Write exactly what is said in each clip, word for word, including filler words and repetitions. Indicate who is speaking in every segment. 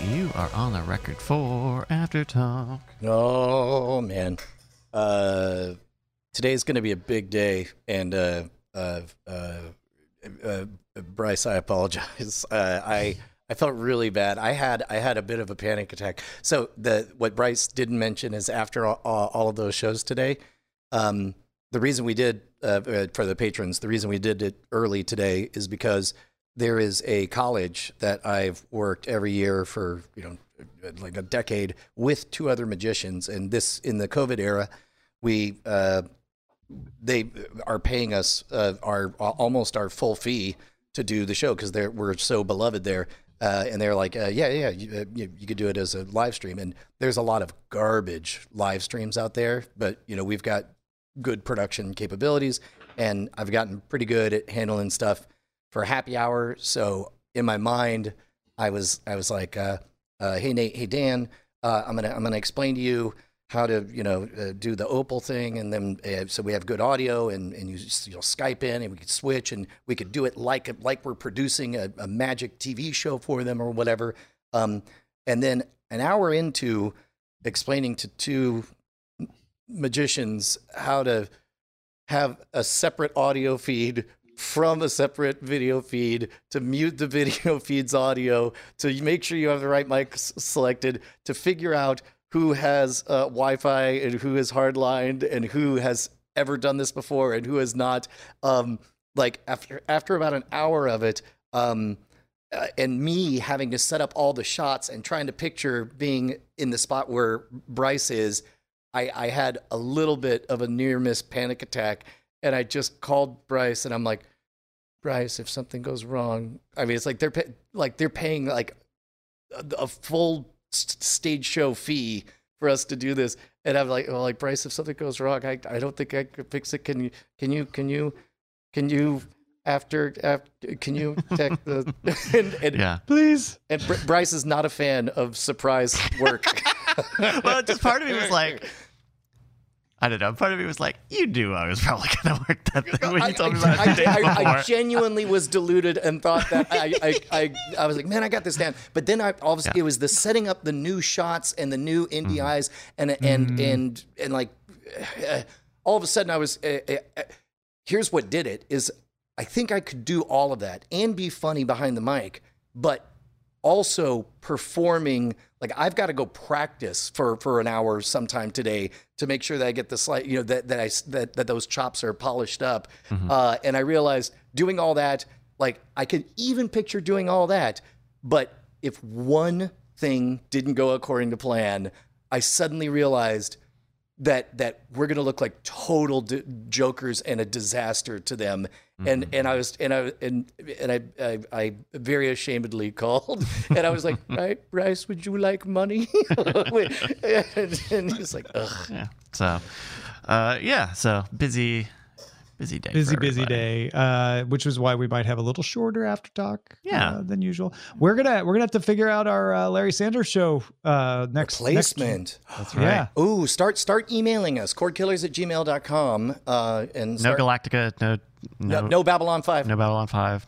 Speaker 1: You are on the record for After Talk.
Speaker 2: Oh, man. Uh, today's going to be a big day. And uh, uh, uh, uh, Bryce, I apologize. Uh, I I felt really bad. I had I had a bit of a panic attack. So the what Bryce didn't mention is after all, all of those shows today, um, the reason we did, uh, for the patrons, the reason we did it early today is because there is a college that I've worked every year for, you know, like a decade with two other magicians. And this, in the COVID era, we, uh, they are paying us uh, our almost our full fee to do the show because they're we're so beloved there. Uh, and they're like, uh, yeah, yeah, you, uh, you, you could do it as a live stream. And there's a lot of garbage live streams out there, but you know, we've got good production capabilities, and I've gotten pretty good at handling stuff for happy hour. So in my mind, I was I was like, uh, uh, hey Nate, hey Dan, uh, I'm gonna I'm gonna explain to you how to you know uh, do the Opal thing, and then uh, so we have good audio, and and you you'll Skype in, and we could switch, and we could do it like like we're producing a, a magic T V show for them or whatever. Um, and then an hour into explaining to two magicians how to have a separate audio feed from a separate video feed, to mute the video feed's audio, to make sure you have the right mics selected, to figure out who has uh, Wi-Fi and who is hardlined and who has ever done this before and who has not. Um, like after after about an hour of it, um, uh, and me having to set up all the shots and trying to picture being in the spot where Bryce is, I, I had a little bit of a near miss panic attack, and I just called Bryce, and I'm like, Bryce, if something goes wrong, I mean, it's like they're pay- like they're paying like a, a full st- stage show fee for us to do this, and I'm like, well, like Bryce, if something goes wrong, I I don't think I could fix it. Can you can you can you can you after after can you tech the and, and
Speaker 1: Yeah,
Speaker 2: please. And Br- Bryce is not a fan of surprise work.
Speaker 1: well, just part of me was like, I don't know. Part of me was like, you knew I was probably going to work that thing when you told me about it
Speaker 2: I,
Speaker 1: the day
Speaker 2: I,
Speaker 1: before.
Speaker 2: I genuinely was deluded and thought that I, I, I, I was like, man, I got this down. But then I obviously
Speaker 1: Yeah.
Speaker 2: it was the setting up the new shots and the new N D Is
Speaker 1: Mm.
Speaker 2: and and mm. and and like uh, all of a sudden I was. Uh, uh, here's what did it is I think I could do all of that and be funny behind the mic, but also performing. Like I've got to go practice for, for an hour sometime today to make sure that I get the slight, you know, that that I that, that those chops are polished up. Mm-hmm. Uh, and I realized doing all that, like I could even picture doing all that, but if one thing didn't go according to plan, I suddenly realized that that we're gonna look like total d- jokers and a disaster to them. Mm-hmm. And and I was and I and and I, I I very ashamedly called, and I was like, right, Bryce, would you like money? and, and he's like, ugh.
Speaker 1: Yeah. So, uh, yeah. So busy, busy day.
Speaker 3: Busy,
Speaker 1: for
Speaker 3: busy
Speaker 1: everybody.
Speaker 3: day. Uh, which is why we might have a little shorter after talk.
Speaker 1: Yeah.
Speaker 3: Uh, than usual. We're gonna we're gonna have to figure out our uh, Larry Sanders show uh, next
Speaker 2: Replacement.
Speaker 3: Next,
Speaker 1: That's right.
Speaker 3: Yeah.
Speaker 2: Ooh, start start emailing us, cordkillers at gmail dot com. Uh, and
Speaker 1: No
Speaker 2: start,
Speaker 1: Galactica. No.
Speaker 2: no,
Speaker 1: No.
Speaker 2: no Babylon five.
Speaker 1: No Babylon five.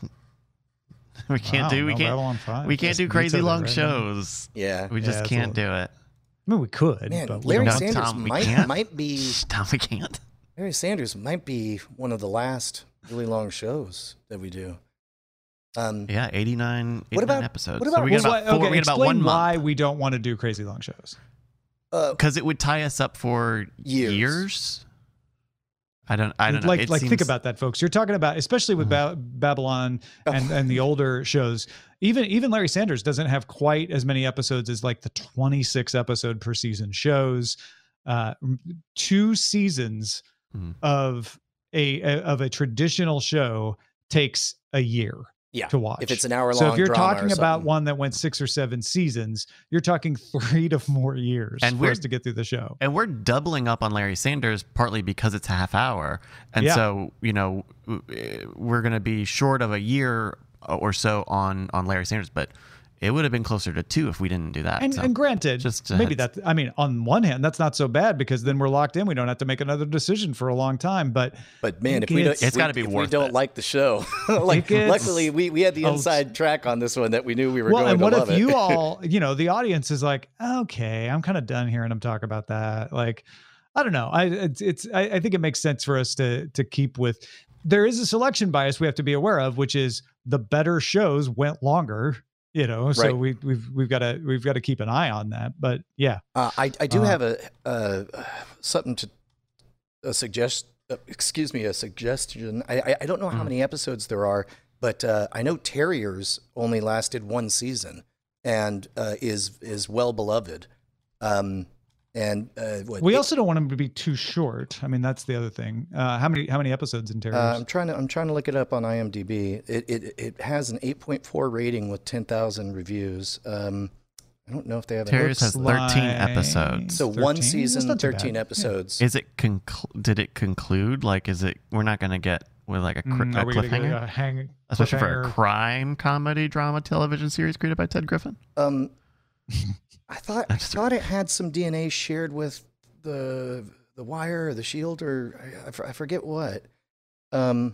Speaker 1: We can't
Speaker 3: Wow,
Speaker 1: do. We
Speaker 3: no
Speaker 1: can't.
Speaker 3: Babylon five.
Speaker 1: We can't
Speaker 3: Just
Speaker 1: do crazy
Speaker 3: vetoed it
Speaker 1: long
Speaker 3: right now.
Speaker 1: shows.
Speaker 2: Yeah.
Speaker 1: We just
Speaker 3: Yeah, it's a
Speaker 1: can't do it.
Speaker 3: I mean, we could.
Speaker 2: Man,
Speaker 3: but we
Speaker 2: Larry
Speaker 3: don't
Speaker 1: No,
Speaker 3: want
Speaker 2: Sanders
Speaker 1: Tom, we
Speaker 2: might
Speaker 1: can't.
Speaker 2: might be
Speaker 1: Tom, we can't.
Speaker 2: Larry Sanders might be one of the last really long shows that we do. Um,
Speaker 1: Yeah, eighty-nine,
Speaker 2: What
Speaker 1: eighty-nine
Speaker 2: about-
Speaker 1: episodes.
Speaker 2: what
Speaker 1: so
Speaker 2: about-
Speaker 1: we get
Speaker 3: Well,
Speaker 1: about
Speaker 3: why-
Speaker 1: four.
Speaker 3: okay,
Speaker 1: we get about
Speaker 3: explain
Speaker 1: one
Speaker 3: why
Speaker 1: month
Speaker 3: we don't want to do crazy long shows.
Speaker 2: uh,
Speaker 1: because it would tie us up for
Speaker 2: Years.
Speaker 1: years. I don't. I don't know.
Speaker 3: Like,
Speaker 1: It
Speaker 3: like
Speaker 1: seems,
Speaker 3: think about that, folks. You're talking about, especially with ba- Babylon and, and the older shows. Even even Larry Sanders doesn't have quite as many episodes as like the twenty-six episode per season shows. Uh, two seasons
Speaker 1: Mhm.
Speaker 3: of a, a of a traditional show takes a year
Speaker 2: yeah.
Speaker 3: to watch.
Speaker 2: If it's an hour long,
Speaker 3: So if you're
Speaker 2: drama
Speaker 3: talking
Speaker 2: or
Speaker 3: about
Speaker 2: something.
Speaker 3: one that went six or seven seasons, you're talking three to four years
Speaker 1: And
Speaker 3: for
Speaker 1: we're-
Speaker 3: us to get through the show.
Speaker 1: And we're doubling up on Larry Sanders partly because it's a half hour, and
Speaker 3: Yeah.
Speaker 1: so you know we're going to be short of a year or so on on Larry Sanders. But it would have been closer to two if we didn't do that.
Speaker 3: And,
Speaker 1: so.
Speaker 3: and granted,
Speaker 1: Just, uh,
Speaker 3: maybe that, I mean, on one hand, that's not so bad because then we're locked in. We don't have to make another decision for a long time. But
Speaker 2: But man,
Speaker 3: It
Speaker 2: if we don't,
Speaker 3: gets-
Speaker 2: if
Speaker 1: It's gotta
Speaker 2: we-
Speaker 1: be
Speaker 2: if
Speaker 1: worth
Speaker 2: we don't
Speaker 1: it.
Speaker 2: like the show, like
Speaker 3: gets-
Speaker 2: luckily we, we had the
Speaker 3: Oh,
Speaker 2: inside track on this one that we knew we were
Speaker 3: well,
Speaker 2: going
Speaker 3: and
Speaker 2: to
Speaker 3: what
Speaker 2: love
Speaker 3: if
Speaker 2: it.
Speaker 3: you all, you know, the audience is like, okay, I'm kind of done hearing them talk about that. Like, I don't know. I it's, it's I, I think it makes sense for us to to keep with. There is a selection bias we have to be aware of, which is the better shows went longer. You know, so
Speaker 2: Right.
Speaker 3: we we've we've got to we've got to keep an eye on that. But yeah,
Speaker 2: Uh, I I do
Speaker 3: Uh,
Speaker 2: have a uh, something to a suggest. Uh, excuse me, a suggestion. I I, I don't know how
Speaker 1: Mm.
Speaker 2: many episodes there are, but uh, I know Terriers only lasted one season and uh, is is well beloved. Um, and uh, what,
Speaker 3: we
Speaker 2: it-
Speaker 3: also don't want them to be too short. I mean, that's the other thing. Uh, how many how many episodes in Terriers?
Speaker 2: Uh, I'm trying to I'm trying to look it up on IMDb. It it it has an eight point four rating with ten thousand reviews. Um, I don't know if they have.
Speaker 1: Terriers
Speaker 2: a,
Speaker 1: has thirteen episodes.
Speaker 2: so one
Speaker 3: thirteen?
Speaker 2: season,
Speaker 3: That's not too
Speaker 2: thirteen
Speaker 3: bad.
Speaker 2: episodes.
Speaker 1: Is it conclu- did it conclude? Like, is it? We're not going to get with like a, cr-
Speaker 3: Mm,
Speaker 1: a
Speaker 3: are we gonna get
Speaker 1: cliffhanger,
Speaker 3: a hang,
Speaker 1: especially for a
Speaker 3: cliffhanger?
Speaker 1: crime comedy drama television series created by Ted Griffin.
Speaker 2: Um, I thought I
Speaker 1: Just-
Speaker 2: thought it had some D N A shared with the the Wire or the Shield or I, I for- I forget what. Um,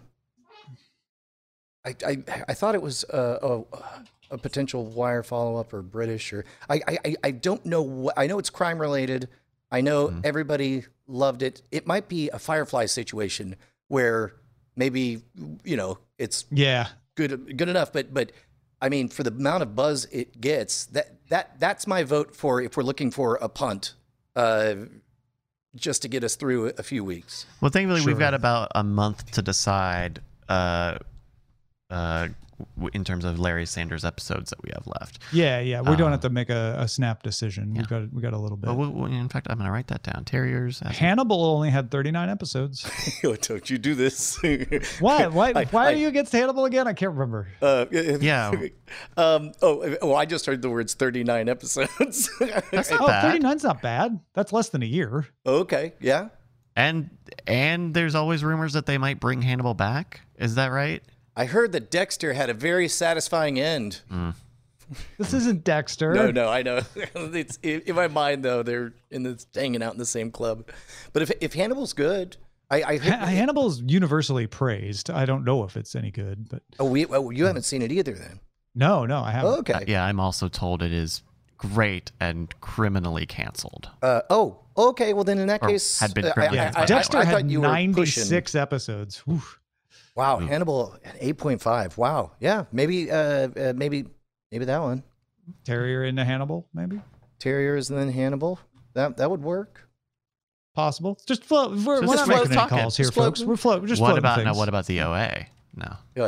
Speaker 2: I I, I thought it was a, a, a potential Wire follow up or British or I, I I- I don't know what I know it's crime related. I know
Speaker 1: Mhm.
Speaker 2: everybody loved it. It might be a Firefly situation where maybe you know it's
Speaker 3: Yeah,
Speaker 2: good good enough, but but I mean for the amount of buzz it gets, that that that's my vote for if we're looking for a punt, uh, just to get us through a few weeks.
Speaker 1: Well, thankfully, we've
Speaker 3: Sure.
Speaker 1: got about a month to decide uh, uh, w- in terms of Larry Sanders episodes that we have left.
Speaker 3: yeah, yeah. We don't
Speaker 1: Um,
Speaker 3: have to make a, a snap decision.
Speaker 1: yeah.
Speaker 3: We've got we got a little bit.
Speaker 1: But we'll, we'll- in fact, I'm going to write that down. Terriers. as-
Speaker 3: Hannibal only had thirty-nine episodes.
Speaker 2: Don't you do this?
Speaker 3: Why? Why?
Speaker 2: I-
Speaker 3: why
Speaker 2: I-
Speaker 3: are you against Hannibal again? I can't remember.
Speaker 2: Uh,
Speaker 1: Yeah.
Speaker 2: Um. Oh. Oh. I just heard the words thirty-nine episodes.
Speaker 1: That's not
Speaker 3: Oh,
Speaker 1: bad.
Speaker 3: thirty-nine's not bad. That's less than a year.
Speaker 2: Okay. Yeah.
Speaker 1: And and there's always rumors that they might bring Hannibal back. Is that right?
Speaker 2: I heard that Dexter had a very satisfying end.
Speaker 3: This isn't Dexter.
Speaker 2: No, no, I know. It's in my mind though. They're in this hanging out in the same club. But if if Hannibal's good, I, I
Speaker 3: Ha- Hannibal's universally praised. I don't know if it's any good, but
Speaker 2: oh, we oh, you haven't seen it either then.
Speaker 3: no, no, I haven't.
Speaker 2: Okay.
Speaker 1: Uh, yeah, I'm also told it is great and criminally canceled.
Speaker 2: Uh, oh, okay. Well, then in that
Speaker 1: Or
Speaker 2: case,
Speaker 1: had been
Speaker 2: uh, I,
Speaker 1: criminally
Speaker 2: I, I,
Speaker 1: canceled.
Speaker 2: I,
Speaker 3: Dexter
Speaker 2: I
Speaker 3: had
Speaker 2: thought you were pushing.
Speaker 3: ninety-six episodes. Whew.
Speaker 2: Wow, Hannibal at eight point five. Wow. Yeah, maybe, uh, uh, maybe, maybe that one.
Speaker 3: Terrier into Hannibal, maybe
Speaker 2: Terriers and then Hannibal. That that would work.
Speaker 3: possible. Just float. We're,
Speaker 1: So
Speaker 3: we're
Speaker 1: just
Speaker 3: not
Speaker 1: float
Speaker 3: making any
Speaker 1: talking.
Speaker 3: calls here,
Speaker 2: Just float.
Speaker 3: folks. We're float. We're just
Speaker 1: What
Speaker 3: floating
Speaker 1: about
Speaker 3: things.
Speaker 1: now? What about the O A? No,
Speaker 2: Yeah.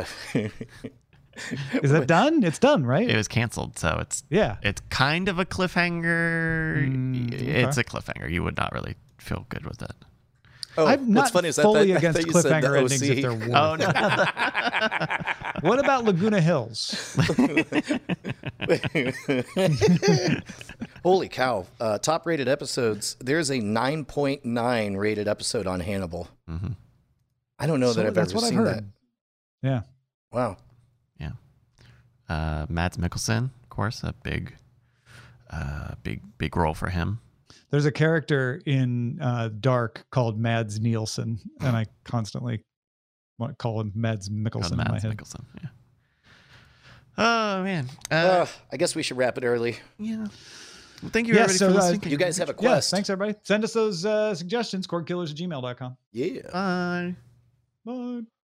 Speaker 3: Is that done? It's done, right?
Speaker 1: it was canceled, so it's
Speaker 3: yeah.
Speaker 1: it's kind of a cliffhanger.
Speaker 3: Mm, okay.
Speaker 1: It's a cliffhanger. You would not really feel good with it.
Speaker 2: Oh,
Speaker 3: I'm not
Speaker 2: what's funny is that,
Speaker 3: fully
Speaker 2: that, I
Speaker 3: against
Speaker 2: thought you said the
Speaker 3: cliffhanger endings if
Speaker 2: O C.
Speaker 3: they're worth
Speaker 1: Oh
Speaker 3: it.
Speaker 1: no!
Speaker 3: What about Laguna Hills?
Speaker 2: Holy cow! Uh, top rated episodes. There's a nine point nine rated episode on Hannibal.
Speaker 1: Mhm.
Speaker 2: I don't know
Speaker 3: So
Speaker 2: that I've
Speaker 3: that's
Speaker 2: ever
Speaker 3: what I've
Speaker 2: seen
Speaker 3: heard.
Speaker 2: that.
Speaker 3: Yeah.
Speaker 2: Wow.
Speaker 1: Uh, Mads Mikkelsen, of course, a big, uh, big, big role for him.
Speaker 3: There's a character in uh, Dark called Mads Nielsen, and I constantly want to call him Mads Mikkelsen
Speaker 1: Called
Speaker 3: in my
Speaker 1: Mads
Speaker 3: head.
Speaker 1: Mikkelsen. Yeah. Oh man. Uh,
Speaker 2: Uh, I guess we should wrap it early.
Speaker 1: yeah. Well, thank you
Speaker 3: Yeah,
Speaker 1: everybody
Speaker 3: so,
Speaker 1: for
Speaker 3: uh,
Speaker 1: listening.
Speaker 2: You guys have a
Speaker 3: Yeah,
Speaker 2: quest.
Speaker 3: thanks everybody. Send us those uh, suggestions, cordkillers at gmail dot com.
Speaker 2: Yeah.
Speaker 1: Bye.
Speaker 3: Bye.